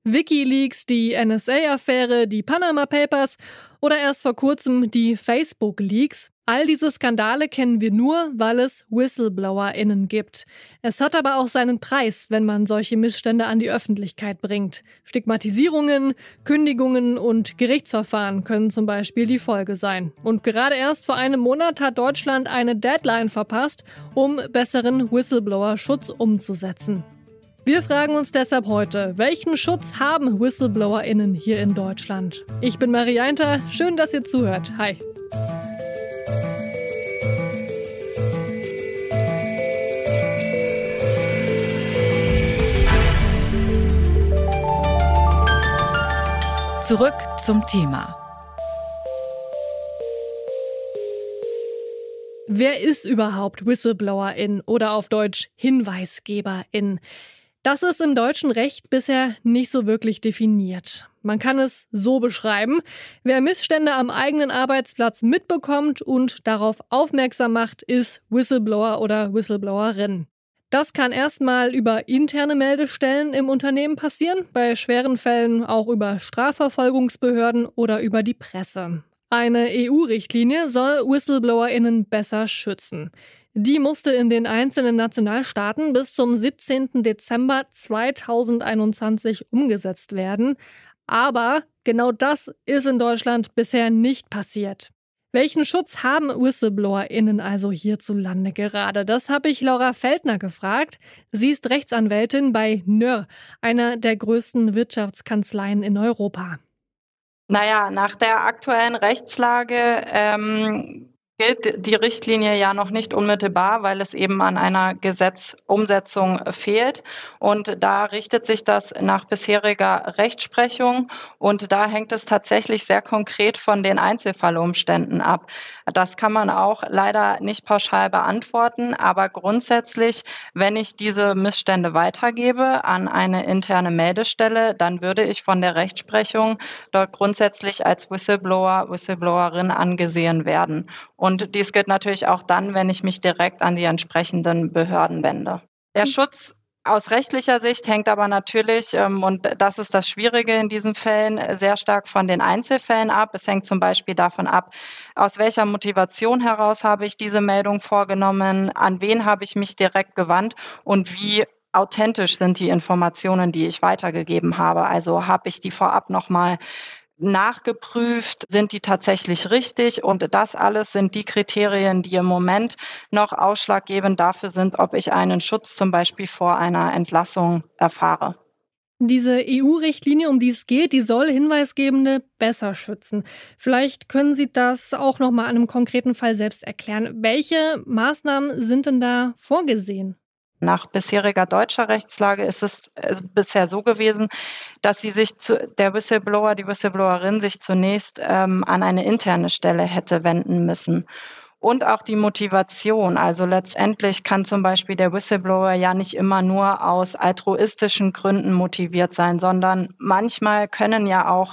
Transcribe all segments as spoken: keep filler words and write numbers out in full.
WikiLeaks, die N S A-Affäre, die Panama Papers oder erst vor kurzem die Facebook-Leaks. All diese Skandale kennen wir nur, weil es WhistleblowerInnen gibt. Es hat aber auch seinen Preis, wenn man solche Missstände an die Öffentlichkeit bringt. Stigmatisierungen, Kündigungen und Gerichtsverfahren können zum Beispiel die Folge sein. Und gerade erst vor einem Monat hat Deutschland eine Deadline verpasst, um besseren Whistleblower-Schutz umzusetzen. Wir fragen uns deshalb heute, welchen Schutz haben WhistleblowerInnen hier in Deutschland? Ich bin Marie Einter, schön, dass ihr zuhört. Hi. Zurück zum Thema. Wer ist überhaupt WhistleblowerIn oder auf Deutsch HinweisgeberIn? Das ist im deutschen Recht bisher nicht so wirklich definiert. Man kann es so beschreiben: Wer Missstände am eigenen Arbeitsplatz mitbekommt und darauf aufmerksam macht, ist Whistleblower oder Whistleblowerin. Das kann erstmal über interne Meldestellen im Unternehmen passieren, bei schweren Fällen auch über Strafverfolgungsbehörden oder über die Presse. Eine E U-Richtlinie soll WhistleblowerInnen besser schützen. Die musste in den einzelnen Nationalstaaten bis zum siebzehnten Dezember zweitausendeinundzwanzig umgesetzt werden. Aber genau das ist in Deutschland bisher nicht passiert. Welchen Schutz haben WhistleblowerInnen also hierzulande gerade? Das habe ich Laura Feldner gefragt. Sie ist Rechtsanwältin bei N Ö R, einer der größten Wirtschaftskanzleien in Europa. Naja, nach der aktuellen Rechtslage ähm, gilt die Richtlinie ja noch nicht unmittelbar, weil es eben an einer Gesetzumsetzung fehlt. Und da richtet sich das nach bisheriger Rechtsprechung. Und da hängt es tatsächlich sehr konkret von den Einzelfallumständen ab. Das kann man auch leider nicht pauschal beantworten. Aber grundsätzlich, wenn ich diese Missstände weitergebe an eine interne Meldestelle, dann würde ich von der Rechtsprechung dort grundsätzlich als Whistleblower, Whistleblowerin angesehen werden. Und dies gilt natürlich auch dann, wenn ich mich direkt an die entsprechenden Behörden wende. Der Schutz aus rechtlicher Sicht hängt aber natürlich, und das ist das Schwierige in diesen Fällen, sehr stark von den Einzelfällen ab. Es hängt zum Beispiel davon ab, aus welcher Motivation heraus habe ich diese Meldung vorgenommen, an wen habe ich mich direkt gewandt und wie authentisch sind die Informationen, die ich weitergegeben habe. Also habe ich die vorab nochmal nachgeprüft, sind die tatsächlich richtig? Und das alles sind die Kriterien, die im Moment noch ausschlaggebend dafür sind, ob ich einen Schutz zum Beispiel vor einer Entlassung erfahre. Diese E U-Richtlinie, um die es geht, die soll Hinweisgebende besser schützen. Vielleicht können Sie das auch noch mal an einem konkreten Fall selbst erklären. Welche Maßnahmen sind denn da vorgesehen? Nach bisheriger deutscher Rechtslage ist es bisher so gewesen, dass sie sich zu, der Whistleblower, die Whistleblowerin sich zunächst ähm, an eine interne Stelle hätte wenden müssen. Und auch die Motivation. Also letztendlich kann zum Beispiel der Whistleblower ja nicht immer nur aus altruistischen Gründen motiviert sein, sondern manchmal können ja auch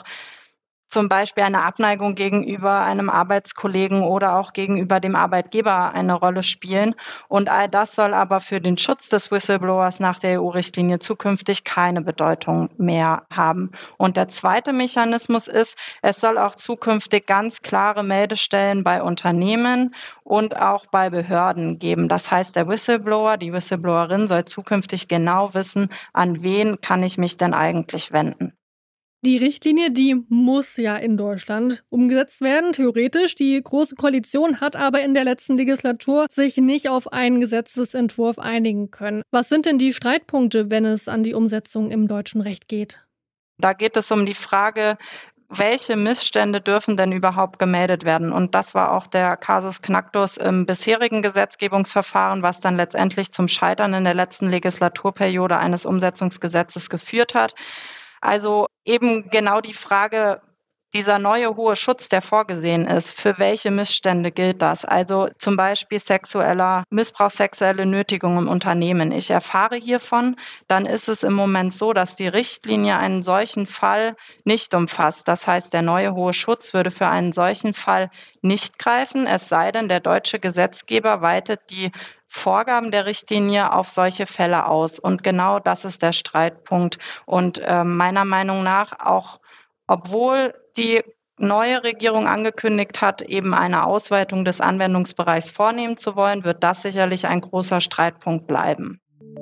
zum Beispiel eine Abneigung gegenüber einem Arbeitskollegen oder auch gegenüber dem Arbeitgeber eine Rolle spielen. Und all das soll aber für den Schutz des Whistleblowers nach der E U-Richtlinie zukünftig keine Bedeutung mehr haben. Und der zweite Mechanismus ist, es soll auch zukünftig ganz klare Meldestellen bei Unternehmen und auch bei Behörden geben. Das heißt, der Whistleblower, die Whistleblowerin soll zukünftig genau wissen, an wen kann ich mich denn eigentlich wenden. Die Richtlinie, die muss ja in Deutschland umgesetzt werden, theoretisch. Die Große Koalition hat aber in der letzten Legislatur sich nicht auf einen Gesetzesentwurf einigen können. Was sind denn die Streitpunkte, wenn es an die Umsetzung im deutschen Recht geht? Da geht es um die Frage, welche Missstände dürfen denn überhaupt gemeldet werden? Und das war auch der Kasus Knacktus im bisherigen Gesetzgebungsverfahren, was dann letztendlich zum Scheitern in der letzten Legislaturperiode eines Umsetzungsgesetzes geführt hat. Also eben genau die Frage, dieser neue hohe Schutz, der vorgesehen ist, für welche Missstände gilt das? Also zum Beispiel sexueller Missbrauch, sexuelle Nötigung im Unternehmen. Ich erfahre hiervon, dann ist es im Moment so, dass die Richtlinie einen solchen Fall nicht umfasst. Das heißt, der neue hohe Schutz würde für einen solchen Fall nicht greifen, es sei denn, der deutsche Gesetzgeber weitet die Vorgaben der Richtlinie auf solche Fälle aus. Und genau das ist der Streitpunkt. Und äh, meiner Meinung nach auch, obwohl die neue Regierung angekündigt hat, eben eine Ausweitung des Anwendungsbereichs vornehmen zu wollen, wird das sicherlich ein großer Streitpunkt bleiben.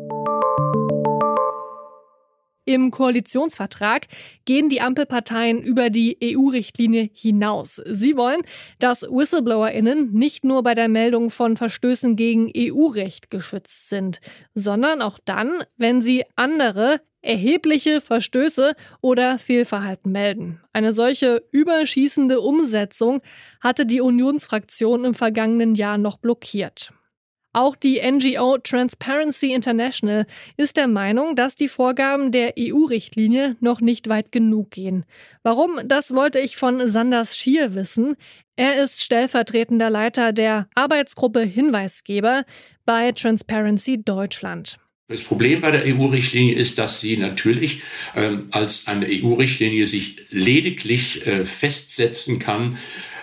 Im Koalitionsvertrag gehen die Ampelparteien über die E U-Richtlinie hinaus. Sie wollen, dass WhistleblowerInnen nicht nur bei der Meldung von Verstößen gegen E U-Recht geschützt sind, sondern auch dann, wenn sie andere erhebliche Verstöße oder Fehlverhalten melden. Eine solche überschießende Umsetzung hatte die Unionsfraktion im vergangenen Jahr noch blockiert. Auch die N G O Transparency International ist der Meinung, dass die Vorgaben der E U-Richtlinie noch nicht weit genug gehen. Warum? Das wollte ich von Sanders Schier wissen. Er ist stellvertretender Leiter der Arbeitsgruppe Hinweisgeber bei Transparency Deutschland. Das Problem bei der E U-Richtlinie ist, dass sie natürlich ähm, als eine E U-Richtlinie sich lediglich äh, festsetzen kann,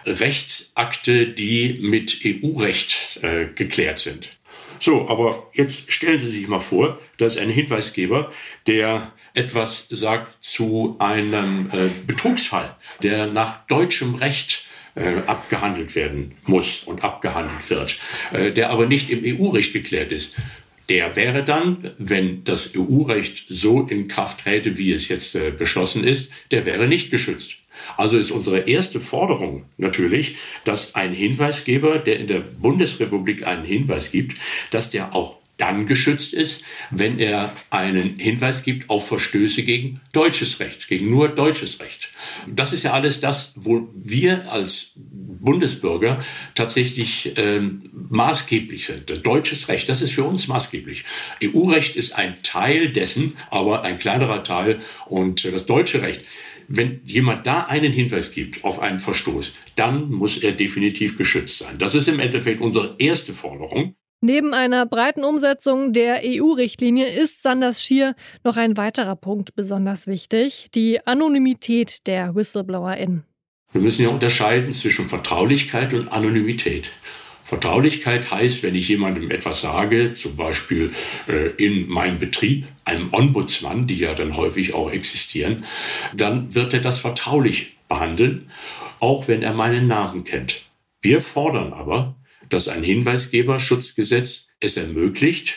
Rechtsakte, die mit E U-Recht äh, geklärt sind. So, aber jetzt stellen Sie sich mal vor, da ist ein Hinweisgeber, der etwas sagt zu einem äh, Betrugsfall, der nach deutschem Recht äh, abgehandelt werden muss und abgehandelt wird, äh, der aber nicht im E U-Recht geklärt ist. Der wäre dann, wenn das E U-Recht so in Kraft träte, wie es jetzt äh, beschlossen ist, der wäre nicht geschützt. Also ist unsere erste Forderung natürlich, dass ein Hinweisgeber, der in der Bundesrepublik einen Hinweis gibt, dass der auch dann geschützt ist, wenn er einen Hinweis gibt auf Verstöße gegen deutsches Recht, gegen nur deutsches Recht. Das ist ja alles das, wo wir als Bundesbürger tatsächlich ähm, maßgeblich sind. Deutsches Recht, das ist für uns maßgeblich. E U-Recht ist ein Teil dessen, aber ein kleinerer Teil. Und das deutsche Recht, wenn jemand da einen Hinweis gibt auf einen Verstoß, dann muss er definitiv geschützt sein. Das ist im Endeffekt unsere erste Forderung. Neben einer breiten Umsetzung der E U-Richtlinie ist Sanders Schier noch ein weiterer Punkt besonders wichtig: die Anonymität der WhistleblowerInnen. Wir müssen ja unterscheiden zwischen Vertraulichkeit und Anonymität. Vertraulichkeit heißt, wenn ich jemandem etwas sage, zum Beispiel äh, in meinem Betrieb, einem Ombudsmann, die ja dann häufig auch existieren, dann wird er das vertraulich behandeln, auch wenn er meinen Namen kennt. Wir fordern aber, dass ein Hinweisgeberschutzgesetz es ermöglicht,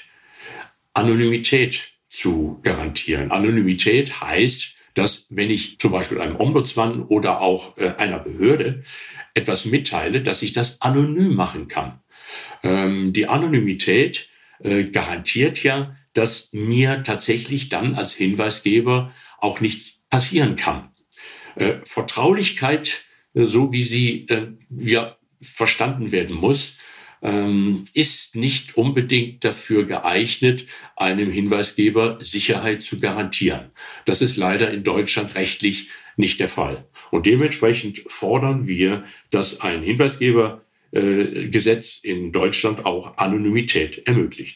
Anonymität zu garantieren. Anonymität heißt, dass wenn ich zum Beispiel einem Ombudsmann oder auch äh, einer Behörde etwas mitteile, dass ich das anonym machen kann. Ähm, die Anonymität äh, garantiert ja, dass mir tatsächlich dann als Hinweisgeber auch nichts passieren kann. Äh, Vertraulichkeit, äh, so wie sie äh, ja verstanden werden muss, ähm, ist nicht unbedingt dafür geeignet, einem Hinweisgeber Sicherheit zu garantieren. Das ist leider in Deutschland rechtlich nicht der Fall. Und dementsprechend fordern wir, dass ein Hinweisgebergesetz äh, in Deutschland auch Anonymität ermöglicht.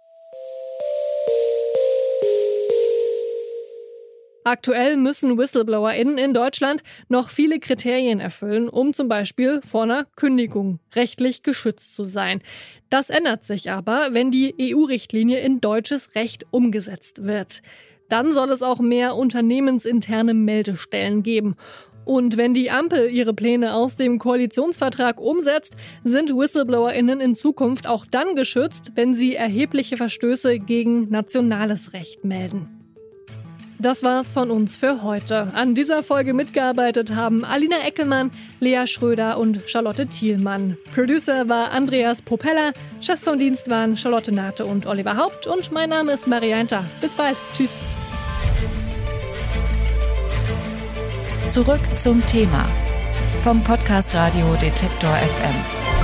Aktuell müssen WhistleblowerInnen in Deutschland noch viele Kriterien erfüllen, um zum Beispiel vor einer Kündigung rechtlich geschützt zu sein. Das ändert sich aber, wenn die E U-Richtlinie in deutsches Recht umgesetzt wird. Dann soll es auch mehr unternehmensinterne Meldestellen geben. Und wenn die Ampel ihre Pläne aus dem Koalitionsvertrag umsetzt, sind WhistleblowerInnen in Zukunft auch dann geschützt, wenn sie erhebliche Verstöße gegen nationales Recht melden. Das war's von uns für heute. An dieser Folge mitgearbeitet haben Alina Eckelmann, Lea Schröder und Charlotte Thielmann. Producer war Andreas Popella, Chefs vom Dienst waren Charlotte Nate und Oliver Haupt und mein Name ist Marianta. Bis bald. Tschüss. Zurück zum Thema vom Podcast Radio Detektor F M.